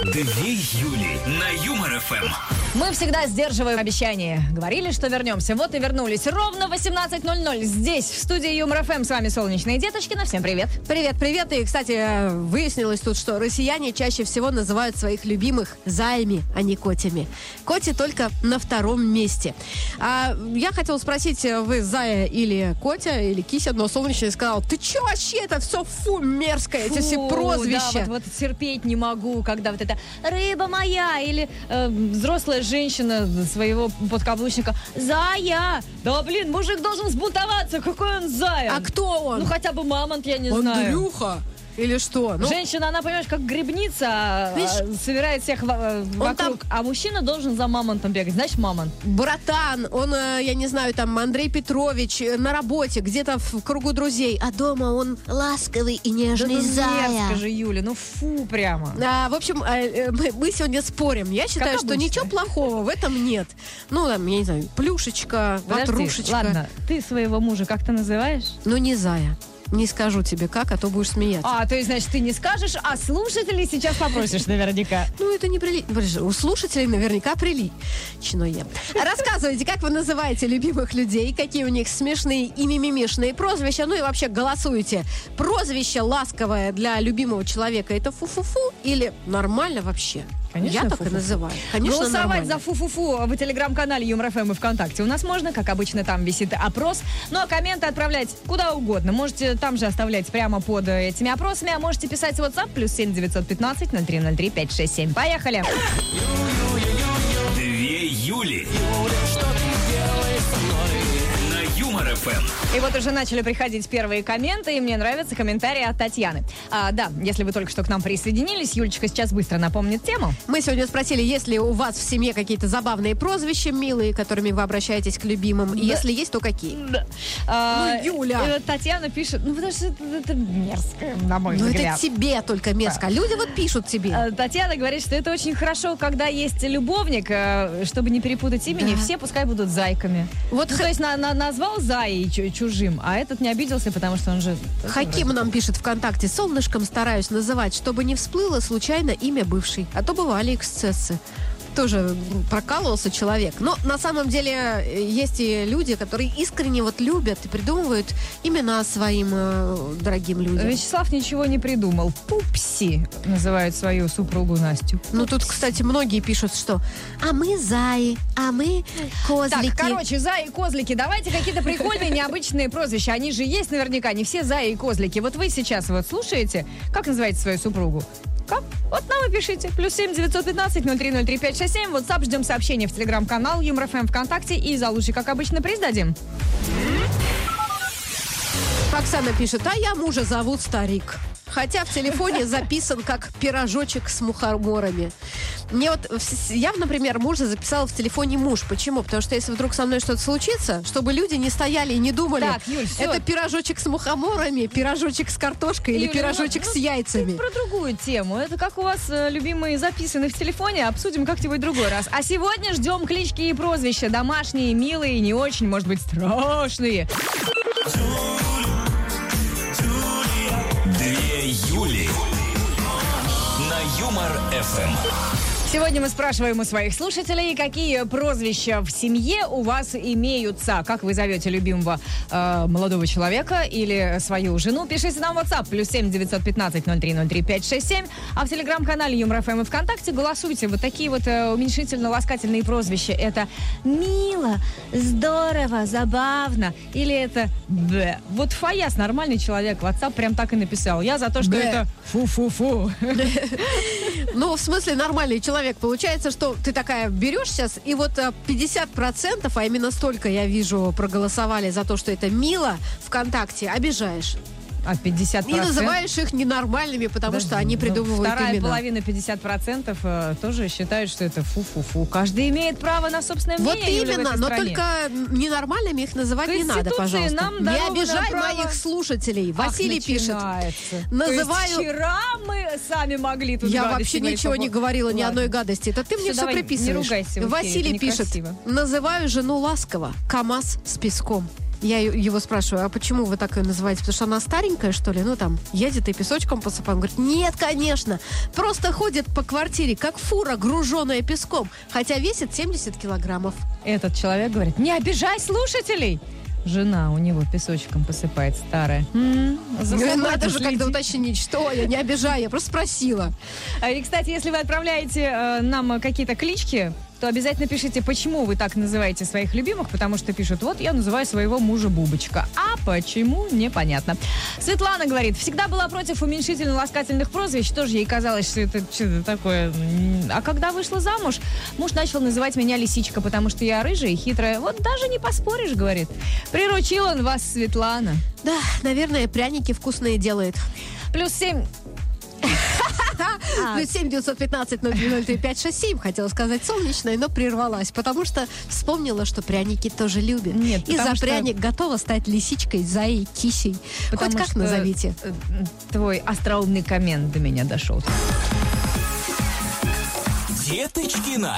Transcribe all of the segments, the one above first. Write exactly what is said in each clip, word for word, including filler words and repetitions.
Две Юли на Юмор ФМ. Мы всегда сдерживаем обещания. Говорили, что вернемся. Вот и вернулись. Ровно восемнадцать ноль ноль. Здесь, в студии Юмор ФМ. С вами Солнечные Деточкина. Всем привет. Привет, привет. И, кстати, выяснилось тут, что россияне чаще всего называют своих любимых заями, а не котями. Коти только на втором месте. А я хотела спросить, вы зая или котя, или кися, но Солнечный сказал, ты че вообще, это все фу, мерзкое, эти все прозвища. Да, вот, вот терпеть не могу, когда вот это рыба моя или э, взрослая женщина своего подкаблучника. Зая! Да, блин, мужик должен взбунтоваться. Какой он зая? А кто он? Ну, хотя бы мамонт, я не знаю. Андрюха? Или что? Ну, женщина, она, понимаешь, как грибница, видишь, собирает всех в, вокруг, там... а мужчина должен за мамонтом бегать. Знаешь, мамонт? Братан, он, я не знаю, там, Андрей Петрович на работе, где-то в кругу друзей, а дома он ласковый и нежный да, зая. Нет, скажи, Юля, ну фу прямо. А, в общем, мы сегодня спорим. Я считаю, как что ничего плохого в этом нет. Ну, там, я не знаю, плюшечка, подожди, ватрушечка. Ладно, ты своего мужа как ты называешь? Ну, не зая. Не скажу тебе как, а то будешь смеяться. А, то есть, значит, ты не скажешь, а слушателей сейчас попросишь наверняка. Ну, это не прилично. У слушателей наверняка приличное. Рассказывайте, как вы называете любимых людей, какие у них смешные и мимимишные прозвища. Ну и вообще голосуйте. Прозвище ласковое для любимого человека — это фу-фу-фу или нормально вообще? Конечно, я так фу-фу-фу. и называю. Конечно, голосовать нормально. за фу-фу-фу в телеграм-канале Юмор ФМ и ВКонтакте у нас можно, как обычно, там висит опрос. Ну а комменты отправлять куда угодно. Можете там же оставлять прямо под этими опросами, а можете писать в WhatsApp плюс семь девятьсот пятнадцать ноль три ноль три пять шесть семь. Поехали! Две Юли на Юмор ФМ. И вот уже начали приходить первые комменты, и мне нравятся комментарии от Татьяны. А, да, если вы только что к нам присоединились, Юлечка сейчас быстро напомнит тему. Мы сегодня спросили, есть ли у вас в семье какие-то забавные прозвища, милые, которыми вы обращаетесь к любимым, и да. если есть, то какие? Да. А, ну, Юля! Татьяна пишет, ну потому что это, это мерзко, на мой ну, взгляд. Ну, это тебе только мерзко. Да. Люди вот пишут тебе. А, Татьяна говорит, что это очень хорошо, когда есть любовник, чтобы не перепутать имени, да. Все пускай будут зайками. Вот, ну, х... то есть на, на, назвал Заей чужим, а этот не обиделся, потому что он же... Хаким нам пишет ВКонтакте: солнышком стараюсь называть, чтобы не всплыло случайно имя бывшей, а то бывали эксцессы. Тоже прокалывался человек. Но на самом деле есть и люди, которые искренне вот любят и придумывают имена своим э, дорогим людям. Вячеслав ничего не придумал. Пупси называют свою супругу Настю. Ну тут, кстати, многие пишут, что а мы заи, а мы козлики. Так, короче, заи и козлики. Давайте какие-то прикольные, необычные прозвища. Они же есть наверняка, не все заи и козлики. Вот вы сейчас вот слушаете, как называете свою супругу? Как? Вот нам и пишите. Плюс семь девятьсот пятнадцать ноль три ноль три пять шесть семь. WhatsApp, ждем сообщения в телеграм-канал Юмор ФМ ВКонтакте. И за лучший, как обычно, приз дадим. Оксана пишет: а я мужа зовут Старик. Хотя в телефоне записан как пирожочек с мухоморами. Мне вот, я, например, мужа записала в телефоне муж. Почему? Потому что если вдруг со мной что-то случится, чтобы люди не стояли и не думали, так, Юль, это пирожочек с мухоморами, пирожочек с картошкой Юля, или пирожочек ну, с яйцами. Про другую тему. Это как у вас э, любимые записаны в телефоне, обсудим как-нибудь другой раз. А сегодня ждем клички и прозвища. Домашние, милые, не очень, может быть, страшные. Две Юли на Юмор ФМ. Сегодня мы спрашиваем у своих слушателей, какие прозвища в семье у вас имеются. Как вы зовете любимого э, молодого человека или свою жену? Пишите нам в WhatsApp плюс семь девятьсот пятнадцать ноль три ноль три пять шесть семь. А в телеграм-канале Юмор ФМ и ВКонтакте голосуйте. Вот такие вот э, уменьшительно-ласкательные прозвища. Это мило, здорово, забавно. Или это б. Вот Фаяс, нормальный человек. WhatsApp прям так и написал. Я за то, что Б. это фу-фу-фу. Ну, в смысле, нормальный человек. Получается, что ты такая берешь сейчас, и вот пятьдесят процентов, а именно столько, я вижу, проголосовали за то, что это мило ВКонтакте, обижаешь. А пятьдесят процентов? И называешь их ненормальными, потому Подожди, что они придумывают ну, вторая имена. половина, пятьдесят процентов, э, тоже считают, что это фу-фу-фу. Каждый имеет право на собственное мнение. Вот именно, но только ненормальными их называть не надо, пожалуйста. Нам не обижай моих слушателей. Ах, Василий пишет. Называю... вчера мы сами могли тут Я вообще ничего не говорила, ни одной гадости. Это ты мне все приписываешь. Не ругайся. Василий пишет. Называю жену ласково КамАЗ с песком. Я его спрашиваю, а почему вы так ее называете? Потому что она старенькая, что ли? Ну, там, едет и песочком посыпаем. Он говорит, нет, конечно. Просто ходит по квартире, как фура, груженная песком. Хотя весит семьдесят килограммов. Этот человек говорит, не обижай слушателей. Жена у него песочком посыпает, старая. М-м, надо же как-то уточнить, что я не обижаю, я просто спросила. И, кстати, если вы отправляете э, нам какие-то клички, то обязательно пишите, почему вы так называете своих любимых, потому что пишут, вот я называю своего мужа Бубочка. А почему, непонятно. Светлана говорит, всегда была против уменьшительно-ласкательных прозвищ, тоже ей казалось, что это что-то такое. А когда вышла замуж, муж начал называть меня Лисичка, потому что я рыжая и хитрая. Вот даже не поспоришь, говорит. Приручил он вас, Светлана. Да, наверное, пряники вкусные делает. Плюс семь... Плюс семь девятьсот пятнадцать ноль три ноль три пять шесть семь. Хотела сказать солнечная, но прервалась, потому что вспомнила, что пряники тоже любят. Нет, и за что... пряник готова стать лисичкой, заей, кисей. Потому Хоть как что назовите. Твой остроумный коммент до меня дошел. Деточкина.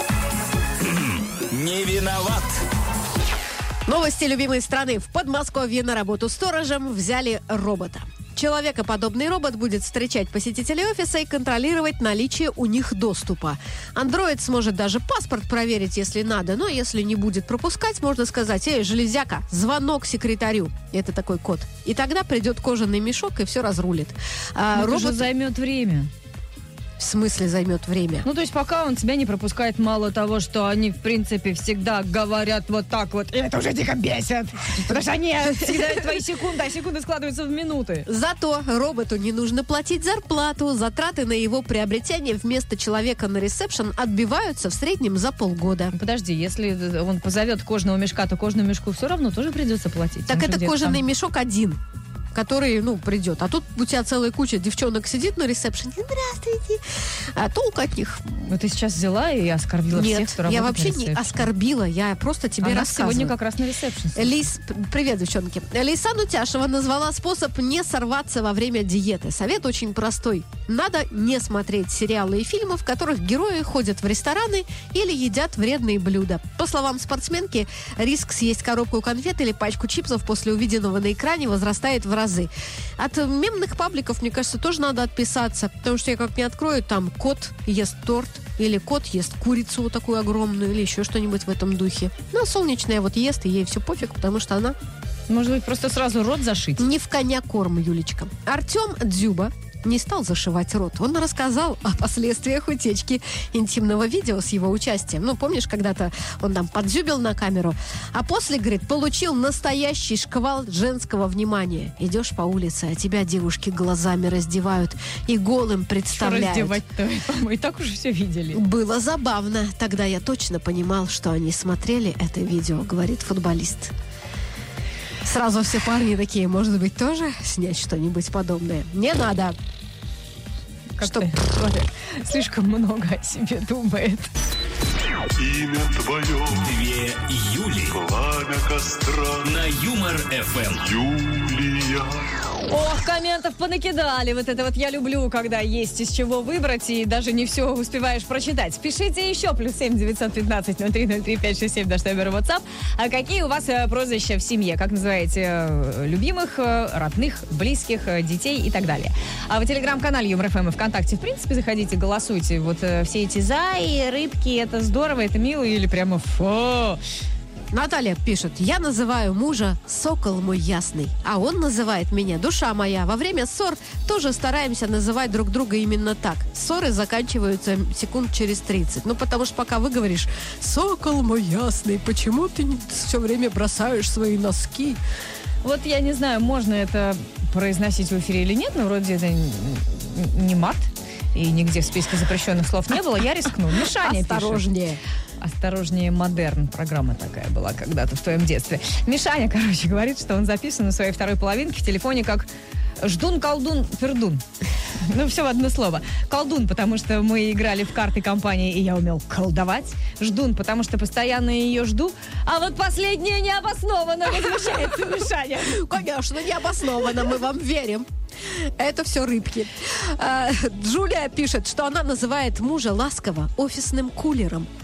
Не виноват. Новости любимой страны. В Подмосковье на работу сторожем взяли робота. Человекоподобный робот будет встречать посетителей офиса и контролировать наличие у них доступа. Андроид сможет даже паспорт проверить, если надо, но если не будет пропускать, можно сказать: «Эй, железяка, звонок секретарю». Это такой код. И тогда придет кожаный мешок и все разрулит. А робот робот займет время. В смысле займет время? Ну, то есть пока он тебя не пропускает, мало того, что они, в принципе, всегда говорят вот так вот, и это уже дико бесит. Потому что они всегда твои секунды, а секунды складываются в минуты. Зато роботу не нужно платить зарплату. Затраты на его приобретение вместо человека на ресепшн отбиваются в среднем за полгода. Подожди, если он позовет кожного мешка, то кожному мешку все равно тоже придется платить. Так Он это же кожаный там... мешок один, который, ну, придет. А тут у тебя целая куча девчонок сидит на ресепшене. Здравствуйте. А толку от них? Вот ты сейчас взяла и оскорбила Нет, всех, кто работает я на вообще не ресепшене. оскорбила. Я просто тебе Она рассказываю. сегодня как раз на ресепшн. Лис, привет, девчонки. Лейсан Утяшева назвала способ не сорваться во время диеты. Совет очень простой. Надо не смотреть сериалы и фильмы, в которых герои ходят в рестораны или едят вредные блюда. По словам спортсменки, риск съесть коробку конфет или пачку чипсов после увиденного на экране возрастает в разы. От мемных пабликов, мне кажется, тоже надо отписаться, потому что я как не открою, там кот ест торт, или кот ест курицу вот такую огромную, или еще что-нибудь в этом духе. Ну, а солнечная вот ест, и ей все пофиг, потому что она... Может быть, просто сразу рот зашить? Не в коня корм, Юлечка. Артем Дзюба не стал зашивать рот. Он рассказал о последствиях утечки интимного видео с его участием. Ну, помнишь, когда-то он там подзюбил на камеру, а после, говорит, получил настоящий шквал женского внимания. Идешь по улице, а тебя девушки глазами раздевают и голым представляют. Что раздевать-то? Мы и так уже все видели. Было забавно. Тогда я точно понимал, что они смотрели это видео, говорит футболист. Сразу все парни такие, может быть, тоже снять что-нибудь подобное? Не надо. Что? Слишком много о себе думает. Имя твое. Две Юли. Пламя костра. На Юмор-эф эм. Юлия. Ох, комментов понакидали. Вот это вот я люблю, когда есть из чего выбрать, и даже не все успеваешь прочитать. Пишите еще. Плюс семь девятьсот пятнадцать ноль три ноль три пять шесть семь. Наш номер WhatsApp. А какие у вас э, прозвища в семье? Как называете э, любимых, э, родных, близких, э, детей и так далее? А в телеграм-канале Юмор-эф эм и ВКонтакте, в принципе, заходите, голосуйте. Вот э, все эти заи, рыбки, это здорово, это мило или прямо фу. Наталья пишет: я называю мужа «сокол мой ясный», а он называет меня «душа моя». Во время ссор тоже стараемся называть друг друга именно так. Ссоры заканчиваются секунд через тридцать. Ну, потому что пока вы говоришь «сокол мой ясный», почему ты все время бросаешь свои носки? Вот я не знаю, можно это произносить в эфире или нет, но вроде это не мат, и нигде в списке запрещенных слов не было. Я рискну. Мишаня пишет. Осторожнее. «Осторожнее, модерн». Программа такая была когда-то в твоем детстве. Мишаня, короче, говорит, что он записан у своей второй половинки в телефоне как «Ждун, колдун, пердун». Ну, все в одно слово. Колдун, потому что мы играли в карты компании, и я умел колдовать. Ждун, потому что постоянно ее жду. А вот последнее необоснованно возмущается Мишаня. Конечно, необоснованно, мы вам верим. Это все рыбки. А, Джулия пишет, что она называет мужа ласково офисным кулером.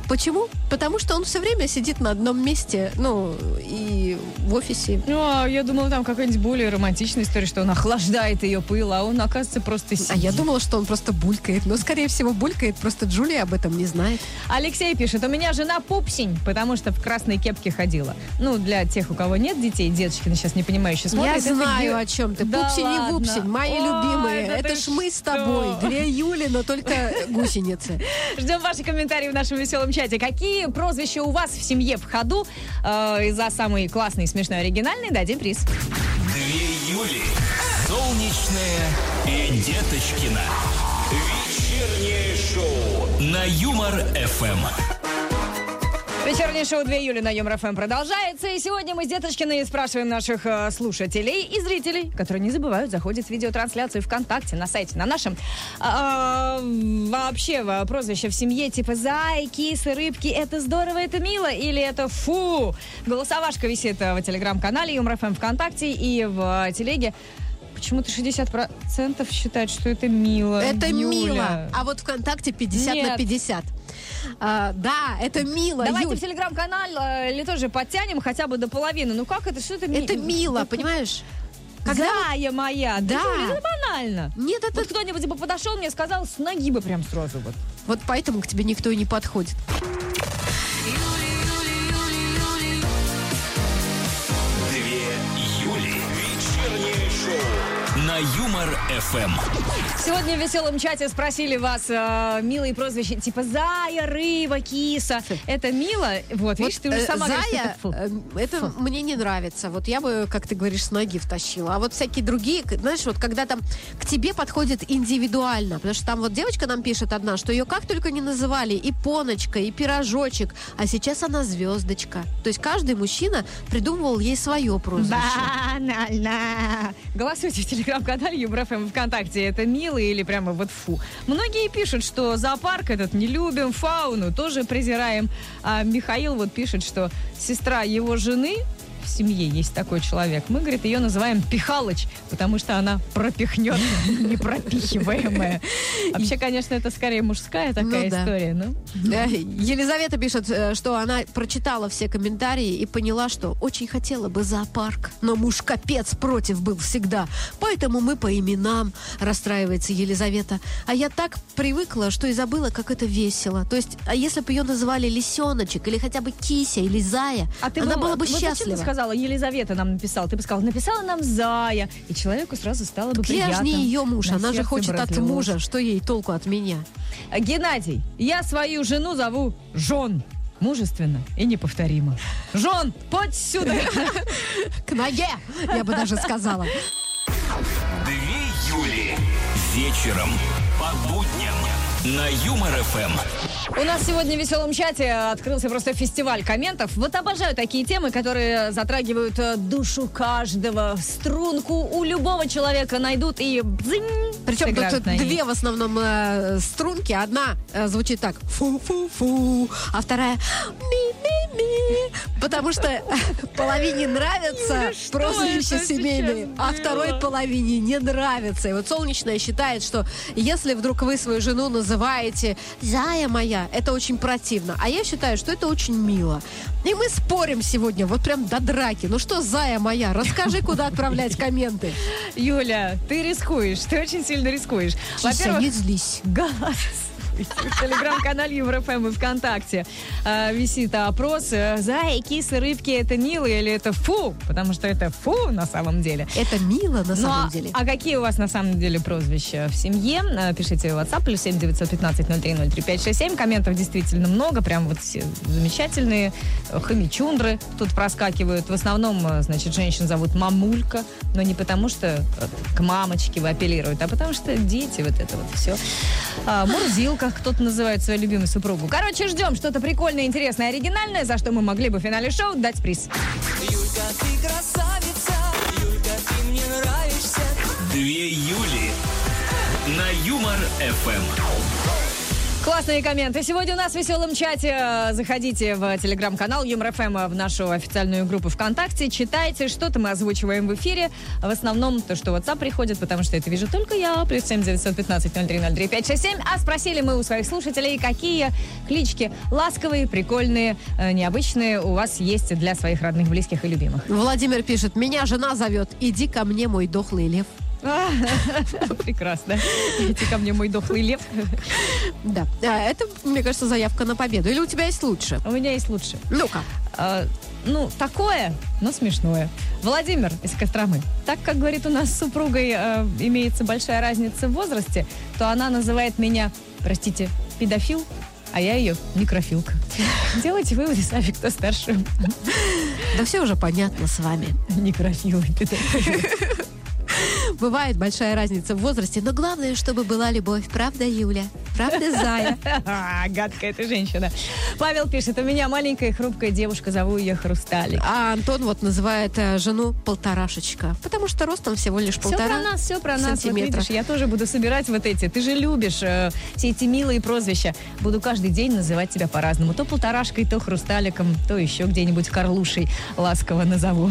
Почему? Потому что он все время сидит на одном месте, ну, и в офисе. Ну, а я думала, там какая-нибудь более романтичная история, что он охлаждает ее пыл, а он, оказывается, просто сидит. А я думала, что он просто булькает. Но, скорее всего, булькает, просто Джулия об этом не знает. Алексей пишет, у меня жена пупсень, потому что в красной кепке ходила. Ну, для тех, у кого нет детей, деточки сейчас не понимающие смотрят. Я это знаю, где- о чем ты. Да Пупсень ладно. и вупсень, мои Ой, любимые. да Это ты ж мы с что? тобой. Две Юли, но только гусеницы. Ждем ваши комментарии в нашем веселом чате. Какие прозвища у вас в семье в ходу? Э, и за самый классный, смешной, оригинальный дадим приз. Две Юли. Солнечная и Деточкина. Вечернее шоу на Юмор-ФМ. Вечернее шоу две Юли на Юмор-ФМ продолжается. И сегодня мы с Деточкиной спрашиваем наших э, слушателей и зрителей, которые не забывают, заходят в видеотрансляцию ВКонтакте на сайте, на нашем. А, вообще, в- прозвище в семье типа зай, кисы, рыбки, это здорово, это мило или это фу? Голосовашка висит э, в телеграм-канале Юмор-ФМ ВКонтакте и в э, телеге. Почему-то шестьдесят процентов считают, что это мило. Это Юля. мило. А вот ВКонтакте пятьдесят на Нет. пятьдесят. А, да, это мило, Давайте Юль. в телеграм-канал э, или тоже подтянем хотя бы до половины. Ну как это? Что это ми- Это мило, понимаешь? Когда Зая моя. Да. Юля, это банально. Нет, это... Вот кто-нибудь бы подошел, мне сказал, с ноги бы прям сразу вот. Вот поэтому к тебе никто и не подходит. Две Юли. Вечернее шоу на Юмор-ФМ. Сегодня в веселом чате спросили вас э, милые прозвища типа зая, рыба, киса. Это мило? Вот, видишь, ты уже э, сама говоришь, что Зая, это фу. э, это мне не нравится. Вот я бы, как ты говоришь, с ноги втащила. А вот всякие другие, к- знаешь, вот когда там к тебе подходит индивидуально. Потому что там вот девочка нам пишет одна, что ее как только не называли, и поночка, и пирожочек, а сейчас она звездочка. То есть каждый мужчина придумывал ей свое прозвище. Банально. Голосуйте в телеграм-канале Юмор-ФМ ВКонтакте. Это мило или прямо вот фу. Многие пишут, что зоопарк этот не любим, фауну тоже презираем. А Михаил вот пишет, что сестра его жены, в семье есть такой человек, мы, говорит, ее называем Пихалыч, потому что она пропихнет, непропихиваемая. Вообще, конечно, это скорее мужская такая Ну да. история. Ну, Да, Елизавета пишет, э, что она прочитала все комментарии и поняла, что очень хотела бы зоопарк, но муж капец против был всегда. Поэтому мы по именам, расстраивается Елизавета. А я так привыкла, что и забыла, как это весело. То есть, а если бы ее называли Лисеночек, или хотя бы Кися, или Зая, А ты она бы- была бы вот зачем счастлива. ты сказала, Елизавета нам написала? Ты бы сказала, написала нам Зая, и человеку сразу стало бы Я приятно. же не ее муж, На она же сердце хочет бы от разлилось. мужа. Что ей толку от меня? Геннадий, я свою жену зову Жон. Мужественно и неповторимо. Жон, подь сюда. К ноге, я бы даже сказала. Две Юли. Вечером по будням на Юмор-ФМ. У нас сегодня в веселом чате открылся просто фестиваль комментов. Вот обожаю такие темы, которые затрагивают э, душу каждого. Струнку у любого человека найдут и дзынь, Причем тут сыграют на ней. две в основном э, струнки. Одна э, звучит так фу-фу-фу, а вторая ми-ми-ми. Потому что половине нравятся Ну, что прозвища это семейные, сейчас а было? второй половине не нравится. И вот Солнечная считает, что если вдруг вы свою жену называете «Зая моя», это очень противно. А я считаю, что это очень мило. И мы спорим сегодня, вот прям до драки. Ну что, Зая моя, расскажи, куда отправлять комменты. Юля, ты рискуешь, ты очень сильно рискуешь. Кися, не злись. Голосуйте в телеграм-канале Юмор-ФМ и ВКонтакте. А, висит опрос. э, Зая, кисы, рыбки, это мило или это фу? Потому что это фу на самом деле. Это мило на Ну, самом а, деле. а какие у вас на самом деле прозвища в семье? А, Пишите в WhatsApp плюс семь девятьсот пятнадцать ноль три ноль три пять шесть семь. Комментов действительно много, прям вот все замечательные. Э, Хомячундры тут проскакивают. В основном, э, значит, женщин зовут мамулька, но не потому что э, к мамочке вы апеллируют, а потому что дети, вот это вот все. А, Мурзилка, кто-то называет свою любимую супругу. Короче, ждем что-то прикольное, интересное, оригинальное, за что мы могли бы в финале шоу дать приз. Юлька, ты красавица, Юлька, ты мне нравишься. Две Юли на Юмор-ФМ. Классные комменты. Сегодня у нас в веселом чате. Заходите в телеграм-канал Юмор ФМ, в нашу официальную группу ВКонтакте. Читайте, что-то мы озвучиваем в эфире. В основном то, что WhatsApp приходит, потому что это вижу только я. Плюс семь девятьсот пятнадцать ноль три ноль три пять шесть семь. А спросили мы у своих слушателей, какие клички ласковые, прикольные, необычные у вас есть для своих родных, близких и любимых. Владимир пишет: меня жена зовет, иди ко мне, мой дохлый лев. Прекрасно. Иди ко мне, мой дохлый лев. Да, это, мне кажется, заявка на победу. Или у тебя есть лучше? У меня есть лучше. Ну-ка. А, ну, такое, но смешное. Владимир из Костромы. Так как, говорит, у нас с супругой э, имеется большая разница в возрасте, то она называет меня, простите, педофил, а я ее некрофилка. Делайте выводы сами, кто старше. Да все уже понятно с вами. Некрофил и педофил. Бывает большая разница в возрасте, но главное, чтобы была любовь. Правда, Юля? Правда, Зая? Гадкая ты женщина. Павел пишет: у меня маленькая хрупкая девушка, зову ее Хрусталик. А Антон вот называет э, жену полторашечка, потому что ростом всего лишь полтора Все про нас, все про нас. Вот сантиметра. видишь, я тоже буду собирать вот эти. Ты же любишь э, все эти милые прозвища. Буду каждый день называть тебя по-разному. То полторашкой, то Хрусталиком, то еще где-нибудь Карлушей ласково назову.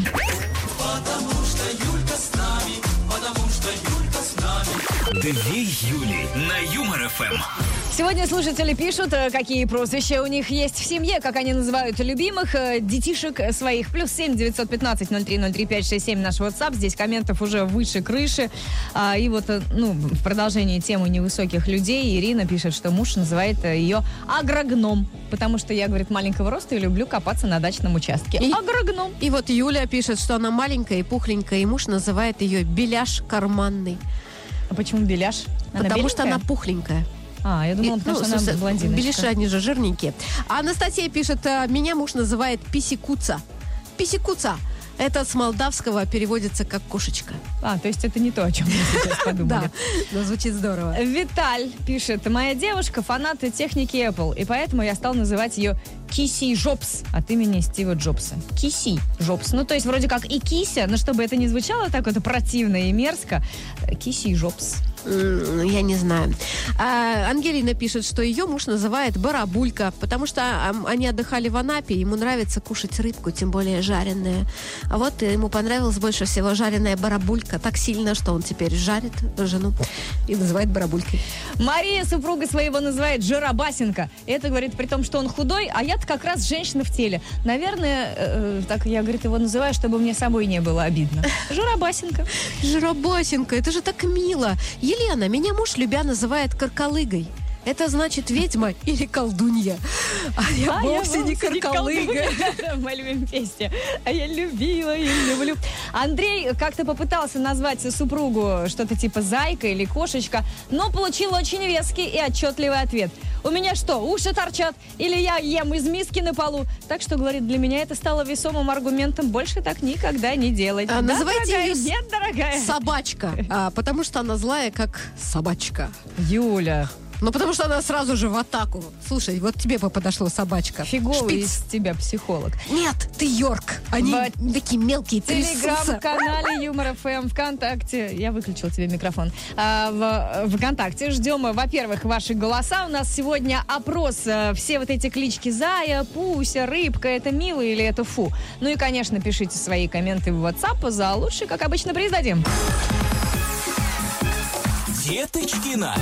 Потому что Юлька с нами, потому что Юлька с нами. Две Юли на Юмор ФМ. Сегодня слушатели пишут, э, какие прозвища у них есть в семье, как они называют любимых э, детишек своих. Плюс семь девятьсот пятнадцать ноль три ноль три пять шесть семь наш WhatsApp. Здесь комментов уже выше крыши. А, и вот, э, ну, в продолжении темы невысоких людей Ирина пишет, что муж называет э, ее агрогном, потому что я, говорит, маленького роста и люблю копаться на дачном участке. И- Агрогном. И вот Юля пишет, что она маленькая и пухленькая, и муж называет ее беляш карманный. А почему беляш? Она потому что беленькая? она пухленькая. А, я думала, И, потому ну, что она слушай, блондиночка. беляши, они же жирненькие. А Анастасия пишет: а, меня муж называет писикуца. Писикуца. Это с молдавского переводится как кошечка. А, то есть это не то, о чем мы сейчас подумали. Да, но звучит здорово. Виталь пишет: моя девушка фанат техники Apple, и поэтому я стал называть ее Киси Джобс от имени Стива Джобса. Киси Джобс. Ну, то есть вроде как и Кися, но чтобы это не звучало так вот противно и мерзко, Киси Джобс. М, Я не знаю. А, Ангелина пишет, что ее муж называет барабулька, потому что а, они отдыхали в Анапе, ему нравится кушать рыбку, тем более жареную. А вот ему понравилась больше всего жареная барабулька так сильно, что он теперь жарит жену и называет барабулькой. Мария супруга своего называет Жиробасенко. Это, говорит, при том, что он худой, а я-то как раз женщина в теле. Наверное, э, так я, говорит, его называю, чтобы мне самой не было обидно. Жиробасенко. Жиробасенко, это же так мило. Елена, меня муж любя называет каркалыгой. Это значит ведьма или колдунья. А я А вовсе я не каркалыга. Мы любим песни. А я любила и люблю. Андрей как-то попытался назвать супругу что-то типа зайка или кошечка, но получил очень веский и отчетливый ответ. У меня что, уши торчат? Или я ем из миски на полу? Так что, говорит, для меня это стало весомым аргументом больше так никогда не делать. А, Да, называйте дорогая? ее Нет, дорогая. Собачка, а, потому что она злая, как собачка. Юля, Ну, потому что она сразу же в атаку. Слушай, вот тебе бы подошла собачка. фиговый Шпиц. из тебя психолог. Нет, ты Йорк. Они В такие мелкие, В трясутся. телеграм-канале Юмор ФМ ВКонтакте. Я выключил тебе микрофон. А, в ВКонтакте ждем, во-первых, ваши голоса. У нас сегодня опрос. а, Все вот эти клички Зая, Пуся, Рыбка, это мило или это фу? Ну и, конечно, пишите свои комменты в WhatsApp. За лучший, как обычно, приз дадим. Деточкина.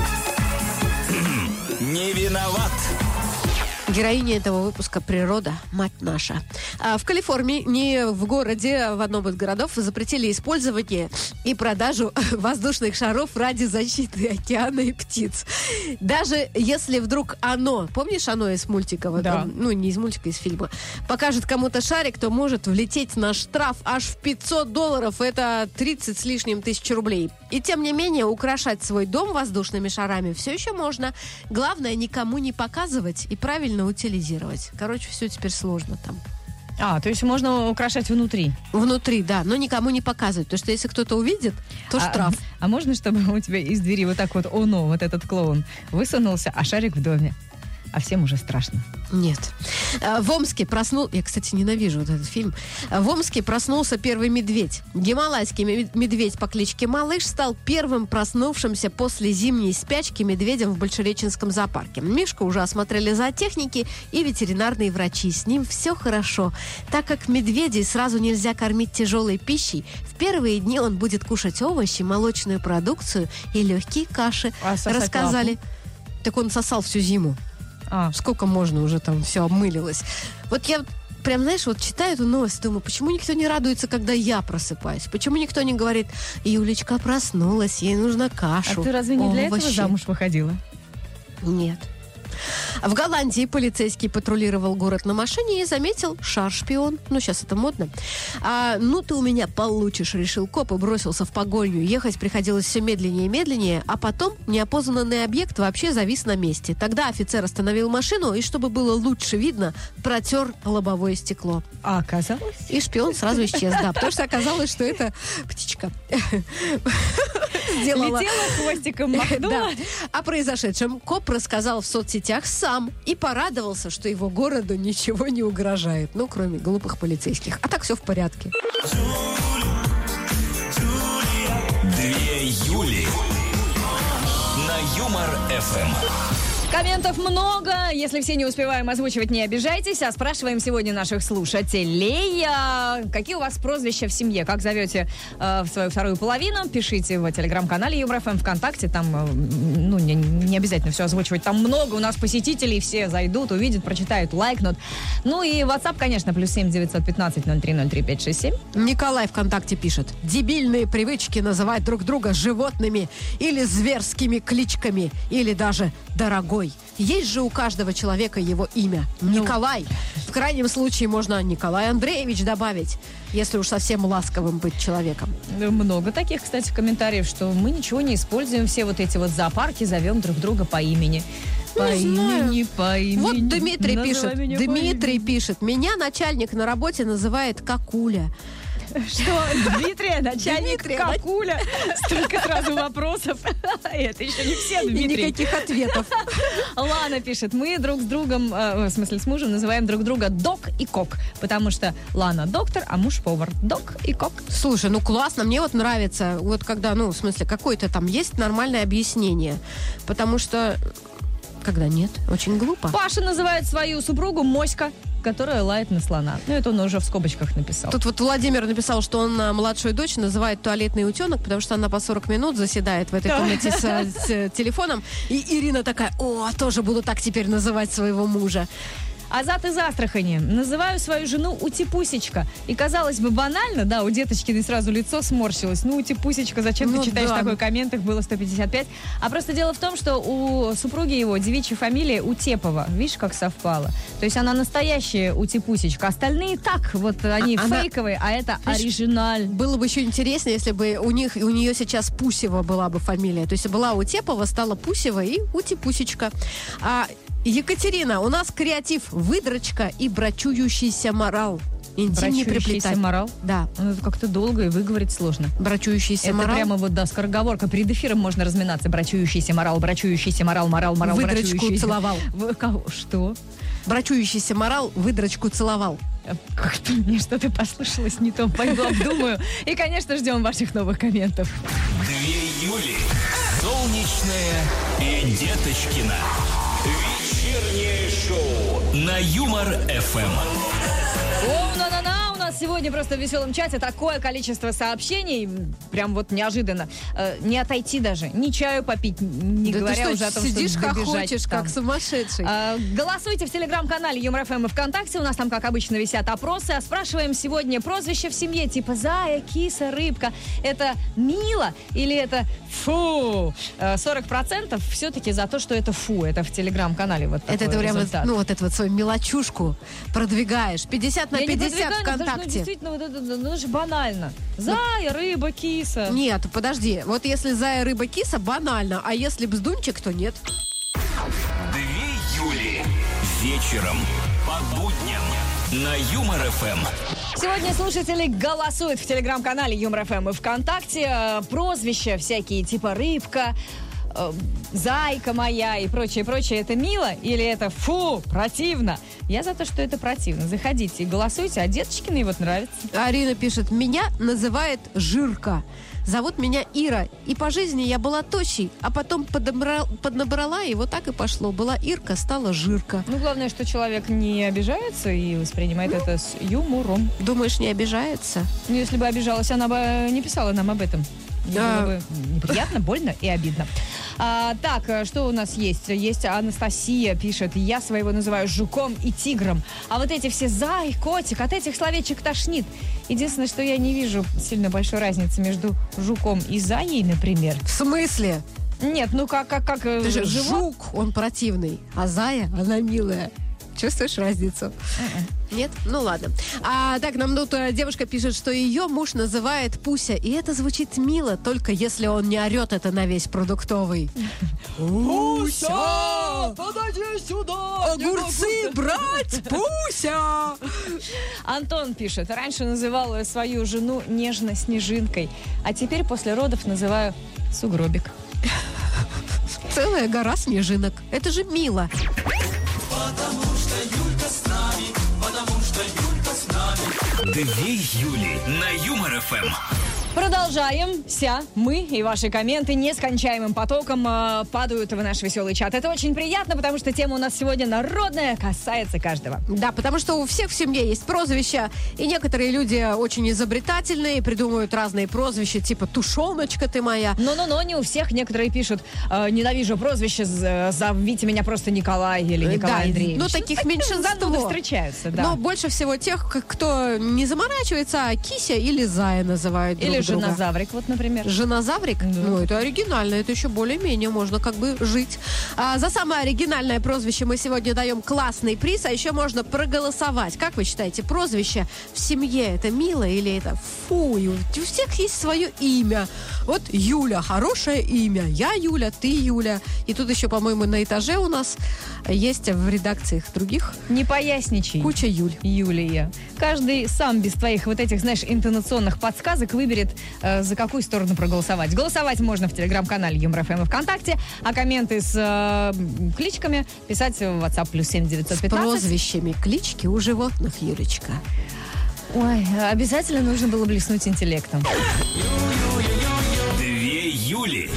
Не виноват. Героиня этого выпуска — природа, мать наша. А в Калифорнии, не в городе, в одном из городов, запретили использование и продажу воздушных шаров ради защиты океана и птиц. Даже если вдруг оно, помнишь оно из мультика, вот, Да. ну не из мультика, из фильма, покажет кому-то шарик, то может влететь на штраф аж в пятьсот долларов, это тридцать с лишним тысяч рублей. И тем не менее украшать свой дом воздушными шарами все еще можно. Главное, никому не показывать и правильно утилизировать. Короче, все теперь сложно там. А, то есть можно украшать внутри. Внутри, да, но никому не показывать. Потому что если кто-то увидит, то А- штраф. А, можно, чтобы у тебя из двери вот так вот, оно, вот этот клоун, высунулся, а шарик в доме? а всем уже страшно. Нет. А, В Омске проснул... Я, кстати, ненавижу вот этот фильм. А, В Омске проснулся первый медведь. Гималайский ме- медведь по кличке Малыш стал первым проснувшимся после зимней спячки медведем в Большереченском зоопарке. Мишку уже осмотрели зоотехники и ветеринарные врачи. С ним все хорошо. Так как медведей сразу нельзя кормить тяжелой пищей, в первые дни он будет кушать овощи, молочную продукцию и легкие каши. А сосать Рассказали. Так он сосал всю зиму. А, Сколько можно, уже там все обмылилось. Вот я прям, знаешь, вот читаю эту новость, думаю, почему никто не радуется, когда я просыпаюсь? Почему никто не говорит, Юлечка проснулась, ей нужна кашу, а ты разве не для этого овощи?» замуж выходила? Нет. В Голландии полицейский патрулировал город на машине и заметил шар-шпион. Ну, сейчас это модно. А, ну, ты у меня получишь, решил коп и бросился в погоню. Ехать приходилось все медленнее и медленнее, а потом неопознанный объект вообще завис на месте. Тогда офицер остановил машину и, чтобы было лучше видно, протер лобовое стекло. А оказалось? И шпион сразу исчез, да, потому что оказалось, что это птичка. Сделала. Летела хвостиком, махнула. Да. О произошедшем коп рассказал в соцсетях сам и порадовался, что его городу ничего не угрожает. Ну, кроме глупых полицейских. А так все в порядке. Две Юли на Юмор-эф эм. Комментов много. Если все не успеваем озвучивать, не обижайтесь. А спрашиваем сегодня наших слушателей. а, Какие у вас прозвища в семье? Как зовете э, в свою вторую половину? Пишите в телеграм-канале Юмор-эф эм, ВКонтакте. Там, э, ну, не, не обязательно все озвучивать. Там много у нас посетителей. Все зайдут, увидят, прочитают, лайкнут. Ну и WhatsApp, конечно, плюс семь девятьсот пятнадцать ноль три ноль три пять шесть семь. Николай ВКонтакте пишет. Дебильные привычки называть друг друга животными или зверскими кличками, или даже дорогой. Есть же у каждого человека его имя. Николай. В крайнем случае можно Николай Андреевич добавить, если уж совсем ласковым быть человеком. Много таких, кстати, комментариев, что мы ничего не используем. Все вот эти вот зоопарки зовем друг друга по имени. По Не знаю. имени, по имени. Вот Дмитрий Называй пишет. меня по Дмитрий имени. пишет. Меня начальник на работе называет Какуля. Что, Дмитрия, начальник Дмитрия, Какуля? Столько сразу вопросов. Это еще не все, И Дмитрий. никаких ответов. Лана пишет, мы друг с другом, э, в смысле с мужем, называем друг друга Док и Кок, потому что Лана доктор, а муж повар. Док и Кок. Слушай, ну классно, мне вот нравится, вот когда, ну, в смысле, какое-то там есть нормальное объяснение. Потому что, когда нет, очень глупо. Паша называет свою супругу Моська, которая лает на слона. Ну, это он уже в скобочках написал. Тут вот Владимир написал, что он а, младшую дочь называет туалетный утенок, потому что она по сорок минут заседает в этой комнате с, с телефоном. И Ирина такая, о, тоже буду так теперь называть своего мужа. Азат из Астрахани. Называю свою жену Утипусечка. И, казалось бы, банально, да, у деточки сразу лицо сморщилось. Ну, Утипусечка, зачем Ну ты читаешь да. такой коммент? Их было сто пятьдесят пять. А просто дело в том, что у супруги его девичья фамилия Утепова. Видишь, как совпало? То есть она настоящая Утипусечка. Остальные так, вот они А она- фейковые, а это Знаешь, оригиналь. Было бы еще интереснее, если бы у них, у нее сейчас Пусева была бы фамилия. То есть была Утепова, стала Пусева и Утипусечка. А Екатерина, у нас креатив, выдрочка и брачующийся морал. Интим не Брачующийся приплетать. морал? Да, Ну, это как-то долго и выговорить сложно. брачующийся Это морал. прямо вот, да, скороговорка. Перед эфиром можно разминаться. Брачующийся морал, брачующийся морал, морал, морал, Выдрочку брачующийся. целовал. Вы кого? Что? Брачующийся морал, выдрочку целовал. Как-то мне что-то послышалось не то. Пойду обдумаю. И, конечно, ждем ваших новых комментов. Две Юли. Солнечная и Деточкина. Вечернее шоу на Юмор-эф эм. О, на-на-на, у нас сегодня просто в веселом чате такое количество сообщений, прям вот неожиданно. Э, не отойти даже, ни чаю попить, не Да говоря ты что, уже о том, сидишь, чтобы добежать хохочешь, там. как сумасшедший. А, голосуйте в телеграм-канале Юмор-эф эм и ВКонтакте. У нас там, как обычно, висят опросы. А спрашиваем сегодня прозвище в семье. Типа зая, киса, рыбка. Это мило или это фу? А, сорок процентов все-таки за то, что это фу. Это в телеграм-канале вот Это такой ты прямо, результат. ну, вот эту вот свою мелочушку продвигаешь. пятьдесят на Я не пятьдесят продвигаю, но даже, ну, ВКонтакте. действительно, вот это, ну, это же банально. Зая, рыба, киса. Нет, подожди. Вот если зая, рыба, киса, банально. А если бздунчик, то нет. Две Юли. Вечером по будням на Юмор-эф эм. Сегодня слушатели голосуют в телеграм-канале Юмор-эф эм и ВКонтакте. Э, Прозвища всякие, типа рыбка, э, зайка моя и прочее, прочее, это мило или это фу, противно? Я за то, что это противно. Заходите и голосуйте, а Деточкиной вот нравится. Арина пишет, меня называет Жирка. Зовут меня Ира. И по жизни я была тощей, а потом подобра... поднабрала, и вот так и пошло. Была Ирка, стала Жирка. Ну, главное, что человек не обижается и воспринимает это с юмором. Думаешь, не обижается? Ну, если бы обижалась, она бы не писала нам об этом. Да. Было бы неприятно, больно и обидно. А, так, что у нас есть? Есть Анастасия пишет, я своего называю жуком и тигром. А вот эти все зай, котик, от этих словечек тошнит. Единственное, что я не вижу сильно большой разницы между жуком и заей, например. В смысле? Нет, ну как, как, как Ты же живот? жук, он противный, а зая, она милая. Чувствуешь разницу? Uh-uh. Нет? Ну ладно. А, так, нам тут э, девушка пишет, что ее муж называет Пуся, и это звучит мило, только если он не орет это на весь продуктовый. Пуся! Подойди сюда! Огурцы брать, Пуся! Антон пишет, раньше называл свою жену нежно Снежинкой, а теперь после родов называю Сугробик. Целая гора снежинок. Это же мило. Потому что Юлька с нами, потому что Юлька с нами. Две Юли на Юмор-ФМ. Продолжаемся. Мы и ваши комменты нескончаемым потоком э, падают в наш веселый чат. Это очень приятно, потому что тема у нас сегодня народная, касается каждого. Да, потому что у всех в семье есть прозвища, и некоторые люди очень изобретательные, придумывают разные прозвища, типа «Тушеночка ты моя». Но-но-но, не у всех. Некоторые пишут, э, ненавижу прозвище, з- зовите меня просто Николай или Николай Да, Андреевич. ну, таких меньшинство. Зануды встречаются, да. Но больше всего тех, к- кто не заморачивается, а Кися или Зая называют друг Или друга. женозаврик, вот, например. Женозаврик? Да. Ну, это оригинально, это еще более-менее можно как бы жить. А, за самое оригинальное прозвище мы сегодня даем классный приз, а еще можно проголосовать. Как вы считаете, прозвище в семье это мило или это фу? И у всех есть свое имя. Вот Юля, хорошее имя. Я Юля, ты Юля. И тут еще, по-моему, на этаже у нас есть в редакциях других Не поясничай. куча Юль. Юлия. Каждый сам без твоих вот этих, знаешь, интонационных подсказок выберет, э, за какую сторону проголосовать. Голосовать можно в телеграм-канале Юмор-ФМ и ВКонтакте, а комменты с э, кличками писать в WhatsApp плюс семь девятьсот С пятнадцать. прозвищами клички у животных, Юлечка. Ой, обязательно нужно было блеснуть интеллектом. Две Юли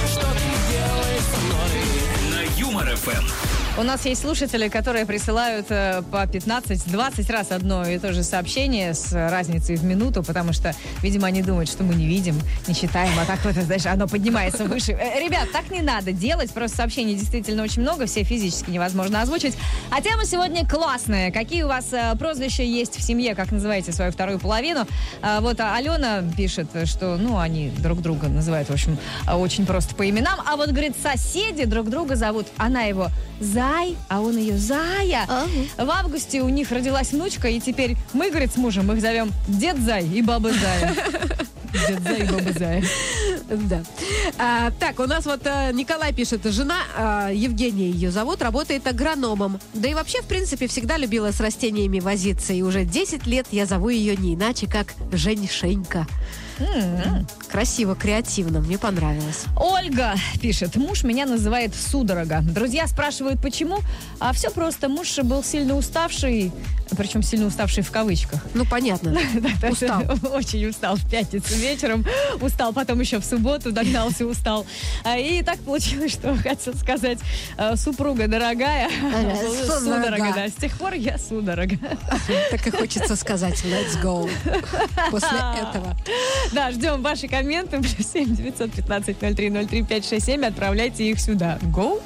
на Юмор-ФМ. У нас есть слушатели, которые присылают э, по пятнадцать-двадцать раз одно и то же сообщение с разницей в минуту, потому что, видимо, они думают, что мы не видим, не читаем, а так вот, знаешь, оно поднимается выше. Э, ребят, так не надо делать, просто сообщений действительно очень много, все физически невозможно озвучить. А тема сегодня классная. Какие у вас э, прозвища есть в семье, как называете свою вторую половину? Э, вот а Алена пишет, что, ну, они друг друга называют, в общем, э, очень просто по именам, а вот, говорит, соседи друг друга зовут, она его Зай, а он ее Зая. Ага. В августе у них родилась внучка, и теперь мы, говорит, с мужем их зовем Дед Зай и Баба Зая. Дед Зай и Баба Зая. Да. А, так, у нас вот а, Николай пишет, жена, а, Евгения ее зовут, работает агрономом. Да и вообще, в принципе, всегда любила с растениями возиться. И уже десять лет я зову ее не иначе, как Женьшенька. М-м. Красиво, креативно, мне понравилось. Ольга пишет, муж меня называет Судорога. Друзья спрашивают, почему? А все просто, муж был сильно уставший, причем сильно уставший в кавычках. Ну, понятно. Устал. Очень устал в пятницу вечером, устал потом еще в субботу, догнался, устал. А, И так получилось, что хотел сказать, э, супруга дорогая, судорога. судорога, да. С тех пор я судорога. Так и хочется сказать let's go после этого. Да, ждем ваши комменты. Плюс семь девятьсот пятнадцать ноль три ноль три пять шесть семь. Отправляйте их сюда. Go!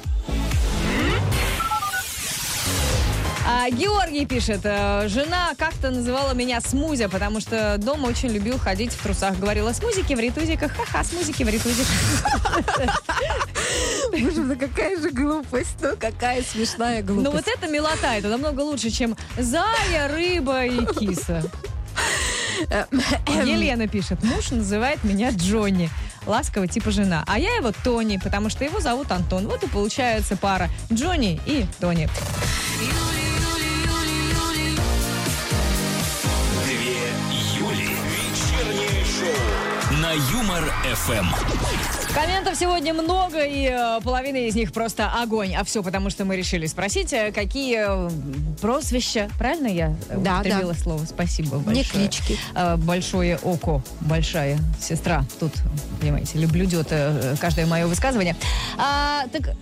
А, Георгий пишет, э, жена как-то называла меня Смузя, потому что дома очень любил ходить в трусах. Говорила, смузики в ритузиках, ха-ха, смузики в ритузиках. Боже, ну какая же глупость, ну какая смешная глупость. Ну вот это милота, это намного лучше, чем зая, рыба и киса. Елена пишет, муж называет меня Джонни, ласково типа жена, а я его Тони, потому что его зовут Антон. Вот и получается пара Джонни и Тони. Две Юли. Вечернее шоу на на Юмор-эф эм. Комментов сегодня много, и э, половина из них просто огонь. А все потому, что мы решили спросить, э, какие э, прозвища, правильно я Да, употребила да. слово? Спасибо большое. Не клички. Э, большое око, большая сестра. Тут, понимаете, блюдет э, каждое мое высказывание. А, так,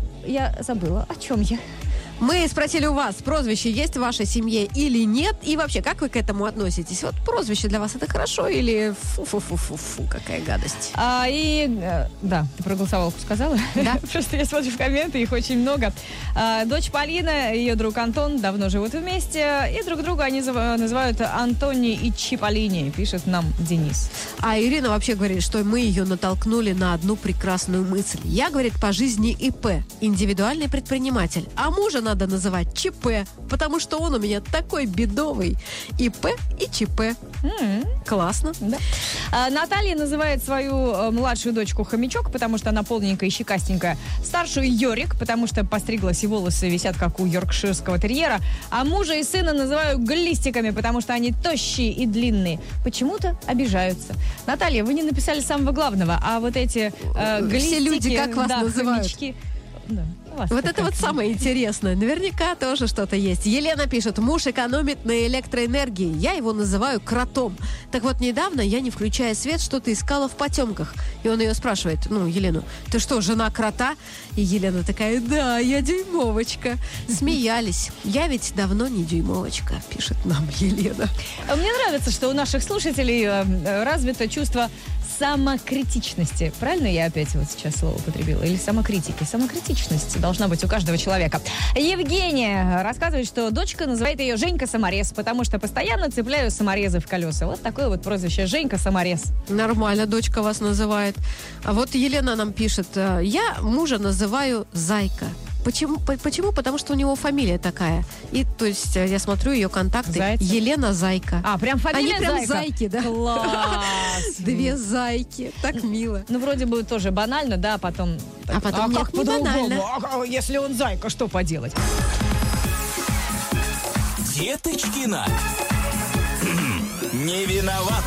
я забыла, о чем я. Мы спросили у вас, прозвище есть в вашей семье или нет? И вообще, как вы к этому относитесь? Вот прозвище для вас это хорошо или фу-фу-фу-фу-фу, какая гадость? А, и, э, да, ты про голосовалку сказала? Да. Просто я смотрю в комменты, их очень много. А, дочь Полина, ее друг Антон давно живут вместе, и друг друга они зав- называют Антони и Чиполлини, пишет нам Денис. А Ирина вообще говорит, что мы ее натолкнули на одну прекрасную мысль. Я, говорит, по жизни ИП, индивидуальный предприниматель, а мужа надо называть ЧП, потому что он у меня такой бедовый. ИП и ЧП. М-м. Классно. Да. А, Наталья называет свою э, младшую дочку Хомячок, потому что она полненькая и щекастенькая. Старшую Йорик, потому что постриглась и волосы висят, как у йоркширского терьера. А мужа и сына называю глистиками, потому что они тощие и длинные. Почему-то обижаются. Наталья, вы не написали самого главного, а вот эти э, глистики... Все люди как вас да, называют? хомячки. Да, у вас Вот такая это вот фигня. самое интересное. Наверняка тоже что-то есть. Елена пишет, муж экономит на электроэнергии. Я его называю кротом. Так вот, недавно я, не включая свет, что-то искала в потемках. И он ее спрашивает, ну, Елену, ты что, жена крота? И Елена такая, да, я дюймовочка. Смеялись. Я ведь давно не дюймовочка, пишет нам Елена. Мне нравится, что у наших слушателей э, развито чувство самокритичности. Правильно я опять вот сейчас слово употребила? Или самокритики? Самокритичность должна быть у каждого человека. Евгения рассказывает, что дочка называет ее Женька Саморез, потому что постоянно цепляю саморезы в колеса. Вот такое вот прозвище Женька Саморез. Нормально, дочка вас называет. А вот Елена нам пишет, я мужа называю Зайка. Почему? По- Почему? Потому что у него фамилия такая. И, то есть, я смотрю ее контакты. Зайцев? Елена Зайка. А, прям фамилия Они прям Зайка? зайки, да? Класс! Две зайки. Так мило. Ну, вроде бы тоже банально, да, а потом... А потом нет, как не по-другому? банально. А, а если он зайка, что поделать? Деточкина. Не виноват.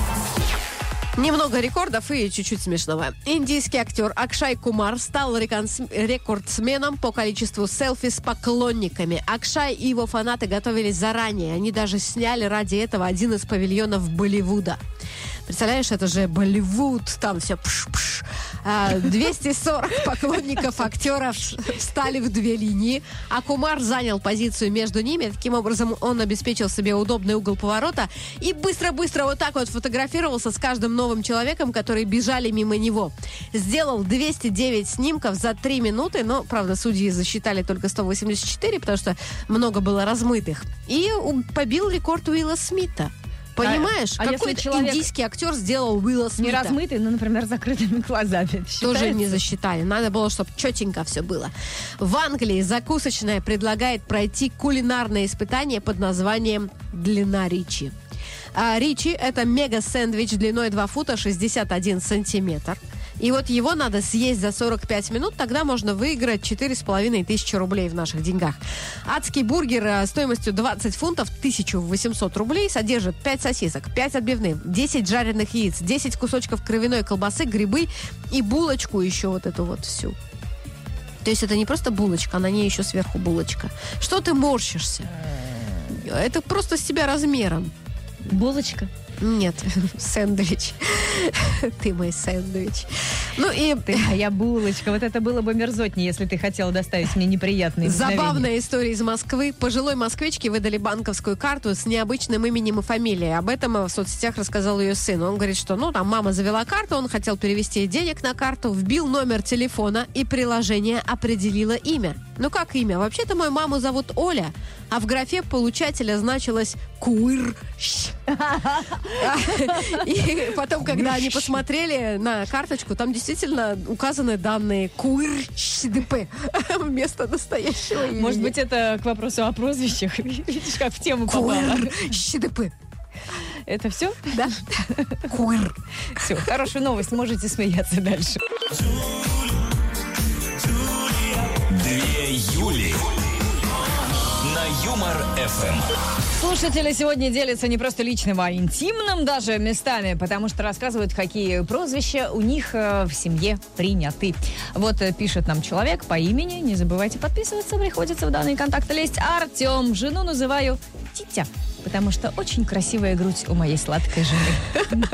Немного рекордов и чуть-чуть смешного. Индийский актер Акшай Кумар стал реконс- рекордсменом по количеству селфи с поклонниками. Акшай и его фанаты готовились заранее. Они даже сняли ради этого один из павильонов Болливуда. Представляешь, это же Болливуд, там все пш-пш. А, двести сорок поклонников актера встали в две линии, а Кумар занял позицию между ними. Таким образом, он обеспечил себе удобный угол поворота и быстро-быстро вот так вот фотографировался с каждым новым человеком, которые бежали мимо него. Сделал двести девять снимков за три минуты, но, правда, судьи засчитали только сто восемьдесят четыре, потому что много было размытых. И у- побил рекорд Уилла Смита. Понимаешь, а если какой-то человек индийский актер сделал Уилла Не Смита. размытый, но, например, закрытыми глазами. Это Тоже считается? не засчитали. Надо было, чтобы четенько все было. В Англии закусочная предлагает пройти кулинарное испытание под названием «Длина Ричи». А Ричи – это мега-сэндвич длиной два фута шестьдесят один сантиметр. И вот его надо съесть за сорок пять минут, тогда можно выиграть четыре с половиной тысячи рублей в наших деньгах. Адский бургер э, стоимостью двадцать фунтов, тысяча восемьсот рублей, содержит пять сосисок, пять отбивных, десять жареных яиц, десять кусочков кровяной колбасы, грибы и булочку еще вот эту вот всю. То есть это не просто булочка, на ней еще сверху булочка. Что ты морщишься? Это просто с тебя размером. Булочка. Нет, сэндвич. Ты мой сэндвич. Ну и Ты моя булочка. Вот это было бы мерзотнее, если ты хотела доставить мне неприятные мгновения. забавная история из Москвы. Пожилой москвичке выдали банковскую карту с необычным именем и фамилией. Об этом в соцсетях рассказал ее сын. Он говорит, что ну там мама завела карту, он хотел перевести денег на карту, вбил номер телефона, и приложение определило имя. Ну как имя? Вообще-то мою маму зовут Оля, а в графе получателя значилось Куир-щ. И потом, когда они посмотрели на карточку, там действительно указаны данные Куир-щ-ДП вместо настоящего имени. Может быть, это к вопросу о прозвищах. Видишь, как в тему попало. Куир-щ-ДП. Это все? Да. Куир. Все, хорошая новость. Можете смеяться дальше. Две Юли на Юмор эф эм. Слушатели сегодня делятся не просто личным, а интимным даже местами, потому что рассказывают, какие прозвища у них э, в семье приняты. Вот э, пишет нам человек по имени, не забывайте подписываться, приходится в данные контакты лезть. Артем, жену называю Титя, потому что очень красивая грудь у моей сладкой жены.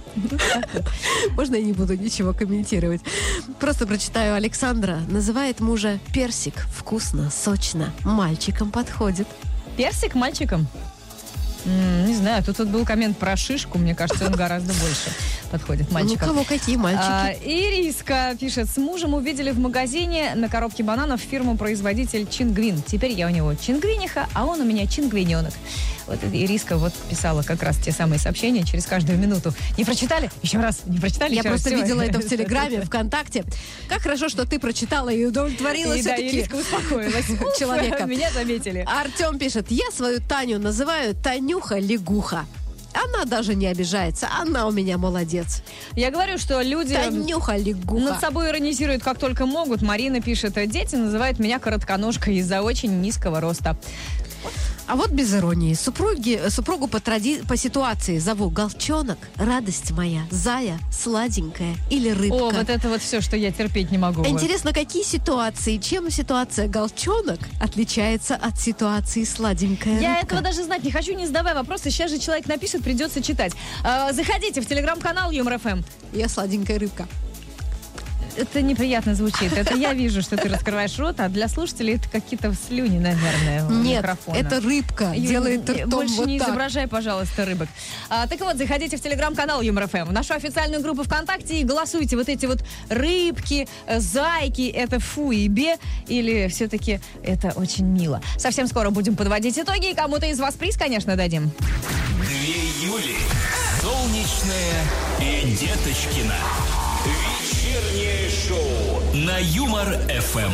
Можно я не буду ничего комментировать? Просто прочитаю. Александра называет мужа Персик. Вкусно, сочно. Мальчикам подходит. Персик мальчиком? М, не знаю, тут, тут был коммент про шишку, мне кажется, он гораздо больше подходит мальчикам. Ну, кого какие мальчики? А, Ириска пишет, с мужем увидели в магазине на коробке бананов фирму-производитель Чингвин. Теперь я у него чингвиниха, а он у меня чингвиненок. Вот Ириска вот писала как раз те самые сообщения через каждую минуту. Не прочитали? Еще раз. Не прочитали? Я Еще раз. просто Всё. видела это в Телеграме, ВКонтакте. Как хорошо, что ты прочитала и удовлетворила И да, все-таки Ириска успокоилась. Уф, человека. Меня заметили. Артем пишет, я свою Таню называю Танюха-лягуха. Она даже не обижается. Она у меня молодец. Я говорю, что люди Танюха-лягуха. над собой иронизируют как только могут. Марина пишет, дети называют меня коротконожкой из-за очень низкого роста. А вот без иронии. Супруги, супругу по, тради, по ситуации зову Голчонок, радость моя, зая, сладенькая или рыбка. О, вот это вот все, что я терпеть не могу. Интересно, какие ситуации, чем ситуация Голчонок отличается от ситуации сладенькая Я рыбка? этого даже знать не хочу, не задавай вопросы. Сейчас же человек напишет, придется читать. А, заходите в телеграм-канал Юмор эф эм. Я сладенькая рыбка. Это неприятно звучит. Это я вижу, что ты раскрываешь рот, а для слушателей это какие-то слюни, наверное, у Нет, микрофона. это рыбка Ю- делает ртом Больше вот не так. изображай, пожалуйста, рыбок. А, так вот, заходите в телеграм-канал Юмор эф эм, в нашу официальную группу ВКонтакте и голосуйте. Вот эти вот рыбки, э, зайки, это фу и бе, или все-таки это очень мило. Совсем скоро будем подводить итоги, и кому-то из вас приз, конечно, дадим. Две Юли. Солнечная и Деточкина. Вечернее шоу на Юмор эф эм.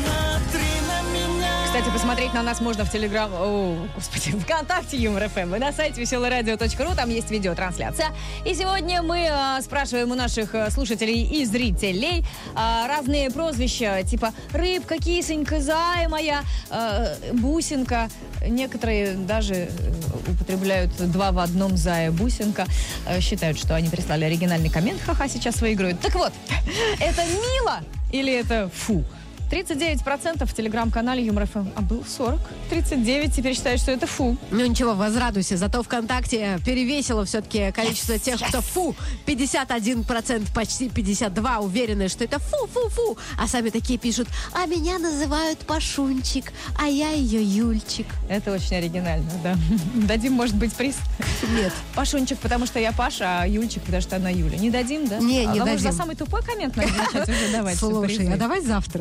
Кстати, посмотреть на нас можно в Телеграм... О, господи, ВКонтакте Юмор эф эм и на сайте веселое радио точка ру, там есть видеотрансляция. И сегодня мы э, спрашиваем у наших э, слушателей и зрителей э, разные прозвища, типа рыбка, кисонька, зая моя, э, бусинка. Некоторые даже э, употребляют два в одном, зая, бусинка. Э, считают, что они прислали оригинальный коммент, ха-ха, сейчас выиграют. Так вот, это мило или это фу? тридцать девять процентов в телеграм-канале Юмор эф эм. А был сорок. тридцать девять теперь считают, что это фу. Ну ничего, возрадуйся. Зато ВКонтакте перевесило все-таки количество yes, тех, yes. кто фу. пятьдесят один процент, почти пятьдесят два процента уверены, что это фу-фу-фу. А сами такие пишут, а меня называют Пашунчик, а я ее Юльчик. Это очень оригинально, да. Дадим, может быть, приз? Нет. Пашунчик, потому что я Паша, а Юльчик, потому что она Юля. Не дадим, да? Не, а не а дадим. Может, за самый тупой коммент надо начать уже давать? Слушай, а давай завтра.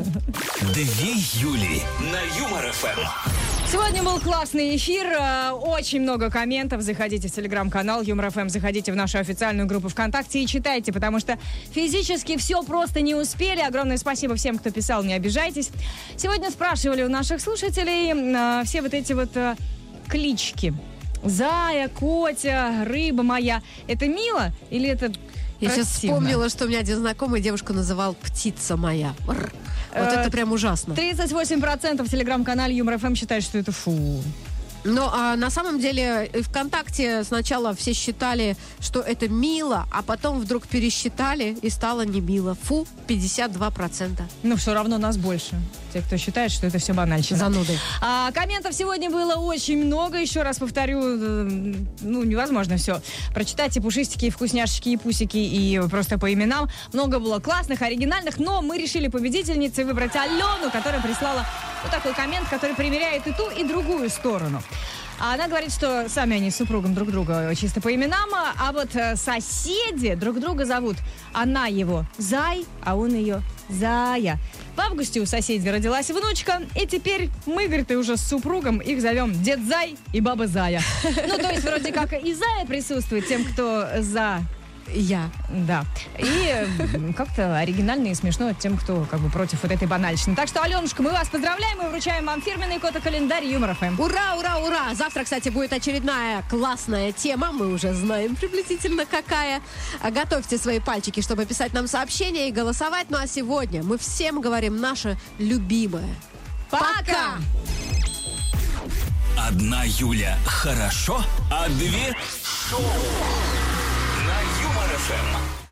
Две Юли на Юмор эф эм. Сегодня был классный эфир, э, очень много комментов. Заходите в телеграм-канал Юмор эф эм, заходите в нашу официальную группу ВКонтакте и читайте, потому что физически все просто не успели. Огромное спасибо всем, кто писал, не обижайтесь. Сегодня спрашивали у наших слушателей э, все вот эти вот э, клички. Зая, Котя, рыба моя. Это мило или это Я сейчас противно? вспомнила, что у меня один знакомый девушку называл «птица моя». Р. Вот это прям ужасно. тридцать восемь процентов в телеграм-канале Юмор эф эм считают, что это фу. Но а на самом деле ВКонтакте сначала все считали, что это мило, а потом вдруг пересчитали и стало не мило. Фу, пятьдесят два процента. Ну, все равно нас больше. Те, кто считает, что это все банальщина. Зануды. А, комментов сегодня было очень много. Еще раз повторю, э, ну, невозможно все прочитать. И пушистики, и вкусняшечки, и пусики, и просто по именам. Много было классных, оригинальных, но мы решили победительницей выбрать Алену, которая прислала вот такой коммент, который примеряет и ту, и другую сторону. А она говорит, что сами они с супругом друг друга чисто по именам, а вот соседи друг друга зовут. Она его Зай, а он ее Зая. В августе у соседей родилась внучка, и теперь мы, говорит, и уже с супругом их зовем Дед Зай и Баба Зая. Ну, то есть вроде как и Зая присутствует тем, кто за... Я. Да. И как-то оригинально и смешно тем, кто как бы против вот этой банальщины. Так что, Аленушка, мы вас поздравляем и вручаем вам фирменный календарь Юмор эф эм. Ура, ура, ура! Завтра, кстати, будет очередная классная тема. Мы уже знаем приблизительно какая. Готовьте свои пальчики, чтобы писать нам сообщения и голосовать. Ну а сегодня мы всем говорим наше любимое. Пока! Одна Юля хорошо, а две шоу на Юмор ФМ.